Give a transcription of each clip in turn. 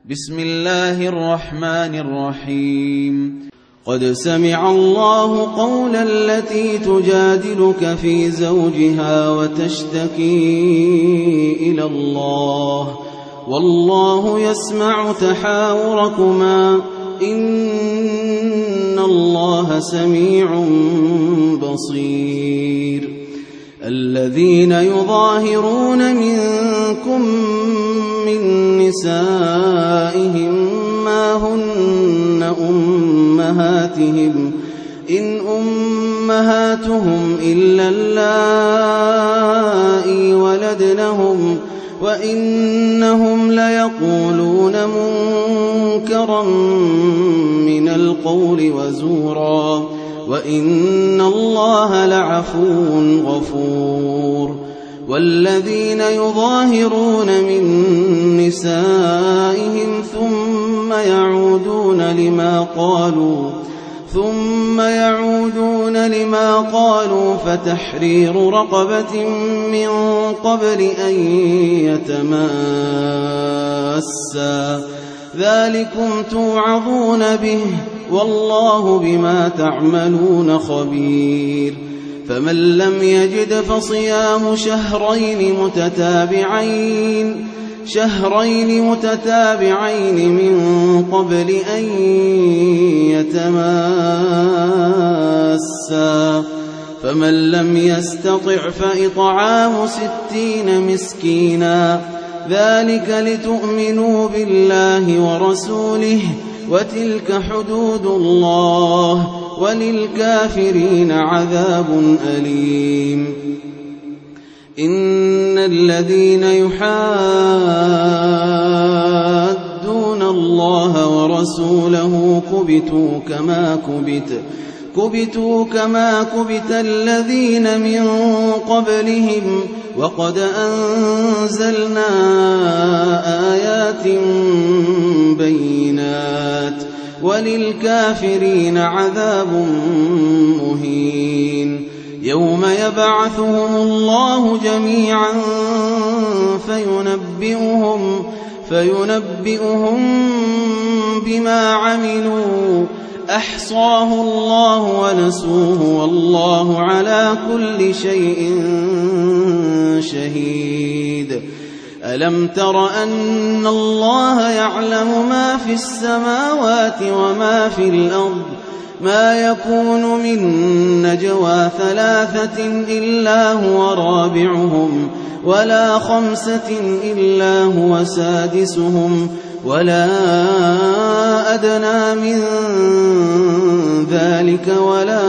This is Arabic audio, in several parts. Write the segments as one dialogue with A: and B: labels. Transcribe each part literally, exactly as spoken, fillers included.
A: بسم الله الرحمن الرحيم قد سمع الله قول التي تجادلك في زوجها وتشتكي إلى الله والله يسمع تحاوركما إن الله سميع بصير الذين يظاهرون منكم من نسائهم ما هن أمهاتهم إن أمهاتهم إلا اللائي ولدنهم وإنهم ليقولون منكرا من القول وزورا وإن الله لعفو غفور والذين يظاهرون من نسائهم ثم يعودون لما قالوا ثم يعودون لما قالوا فتحرير رقبة من قبل أن يتماسا ذلكم توعظون به والله بما تعملون خبير فمن لم يجد فصيام شهرين متتابعين شهرين متتابعين من قبل أن يتماسا فمن لم يستطع فإطعام ستين مسكينا ذلك لتؤمنوا بالله ورسوله وتلك حدود الله وللكافرين عذاب أليم إن الذين يحادون الله ورسوله كبتوا كما كبت كبتوا كما كبت الذين من قبلهم وقد أنزلنا آيات بينات وللكافرين عذاب مهين يوم يبعثهم الله جميعا فينبئهم فينبئهم بما عملوا أحصاه الله ونسوه والله على كل شيء شهيد ألم تر أن الله يعلم ما في السماوات وما في الأرض ما يكون من نجوى ثلاثة إلا هو رابعهم ولا خمسة إلا هو سادسهم ولا أدنى من ذلك ولا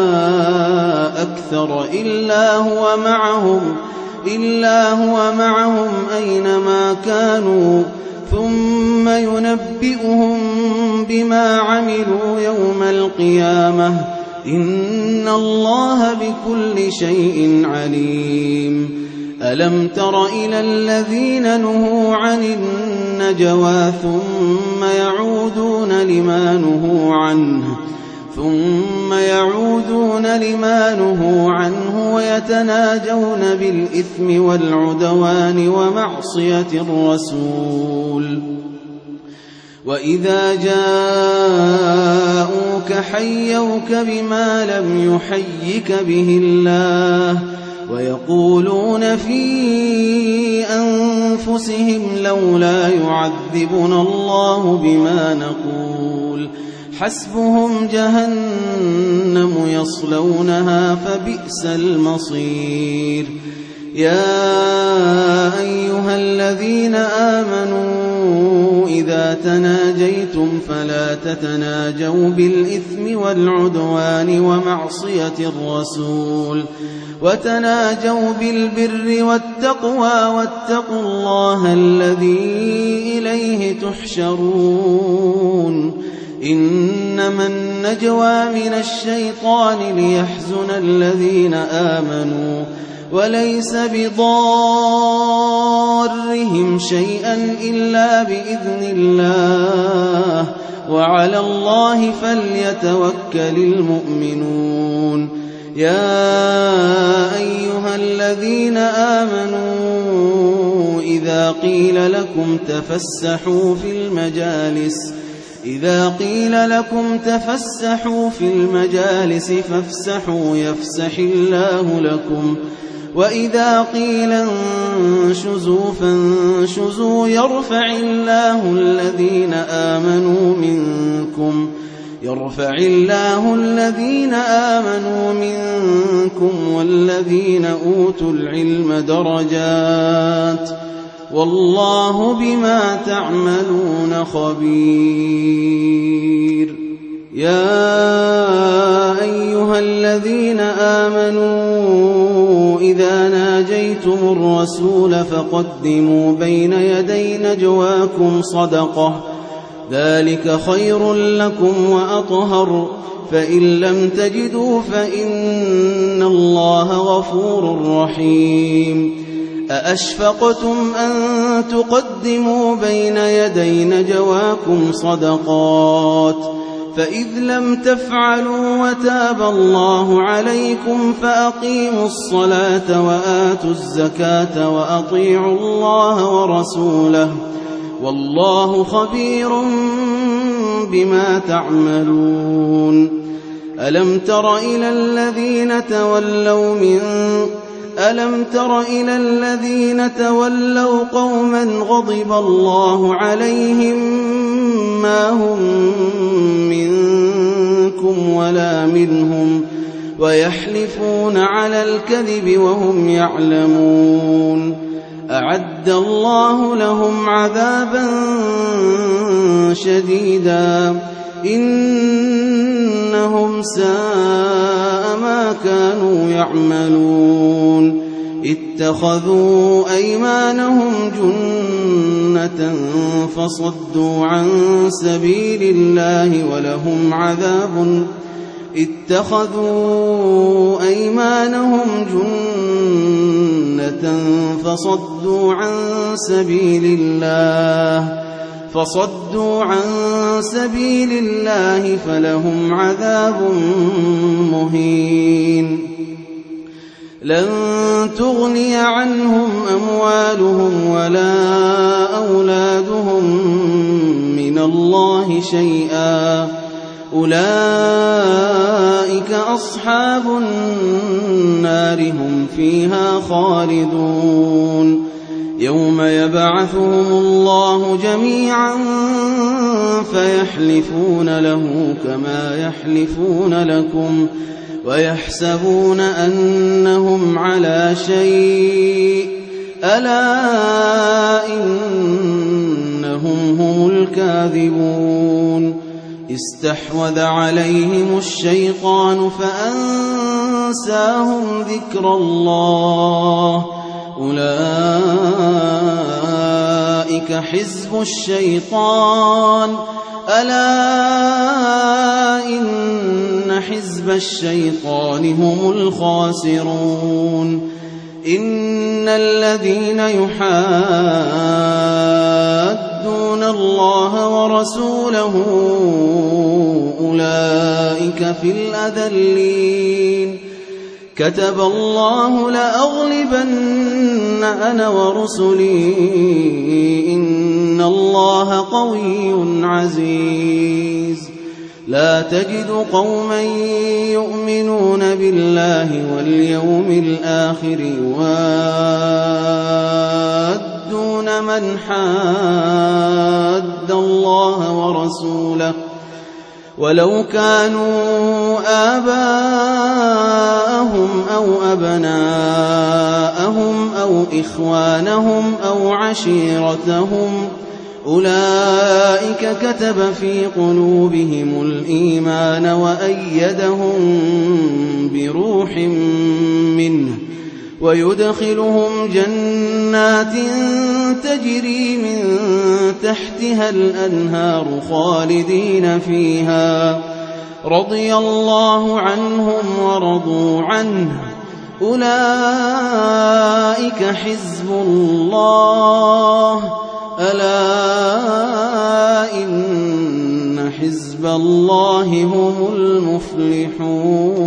A: أكثر إلا هو معهم إلا هو معهم أينما كانوا ثم ينبئهم بما عملوا يوم القيامة إن الله بكل شيء عليم ألم تر إلى الذين نهوا عن النجوى ثم يعودون لما نهوا عنه ثم يعودون لما نهوا عنه ويتناجون بالإثم والعدوان ومعصية الرسول وإذا جاءوك حيوك بما لم يحيك به الله ويقولون في أنفسهم لولا يعذبنا الله بما نقول حسبهم جهنم يصلونها فبئس المصير يا أيها الذين آمنوا إذا تناجيتم فلا تتناجوا بالإثم والعدوان ومعصية الرسول وتناجوا بالبر والتقوى واتقوا الله الذي إليه تحشرون إنما النجوى من الشيطان ليحزن الذين آمنوا وليس بضارهم شيئا إلا بإذن الله وعلى الله فليتوكل المؤمنون يا أيها الذين آمنوا إذا قيل لكم تفسحوا في المجالس إذا قيل لكم تفسحوا في المجالس فافسحوا يفسح الله لكم وإذا قيل انشزوا فانشزوا يرفع الله الذين آمنوا منكم يرفع الله الذين آمنوا منكم والذين أوتوا العلم درجات والله بما تعملون خبير. يا أيها الذين آمنوا إذا ناجيتم الرسول فقدموا بين يدي نجواكم صدقة ذلك خير لكم وأطهر فإن لم تجدوا فإن الله غفور رحيم. أأشفقتم أن تقدموا بين يدي نجواكم صدقات فإذ لم تفعلوا وتاب الله عليكم فأقيموا الصلاة وآتوا الزكاة وأطيعوا الله ورسوله والله خبير بما تعملون. ألم تر إلى الذين تولوا من ألم تر إلى الذين تولوا قوما غضب الله عليهم ما هم منكم ولا منهم ويحلفون على الكذب وهم يعلمون أعد الله لهم عذابا شديدا إنهم ساء ما كانوا يعملون. اتخذوا أيمانهم جنة فصدوا عن سبيل الله ولهم عذاب اتخذوا أيمانهم جنة فصدوا عن سبيل الله فصدوا عن سبيل الله فلهم عذاب مهين. لن تغني عنهم أموالهم ولا أولادهم من الله شيئا أولئك أصحاب النار هم فيها خالدون. يوم يبعثهم الله جميعا فيحلفون له كما يحلفون لكم ويحسبون أنهم على شيء ألا إنهم هم الكاذبون. استحوذ عليهم الشيطان فأنساهم ذكر الله أولئك حزب الشيطان ألا إن حزب الشيطان هم الخاسرون. إن الذين يحادون الله ورسوله أولئك في الأذلين. كتب الله لأغلبن أنا ورسلي إن الله قوي عزيز. لا تجد قوما يؤمنون بالله واليوم الآخر يوادون من حاد الله ورسوله ولو كانوا آباءهم أو أبناءهم أو إخوانهم أو عشيرتهم أولئك كتب في قلوبهم الإيمان وأيدهم بروح منه ويدخلهم جنات تجري من تحتها الأنهار خالدين فيها رضي الله عنهم ورضوا عنه أولئك حزب الله ألا إن حزب الله هم المفلحون.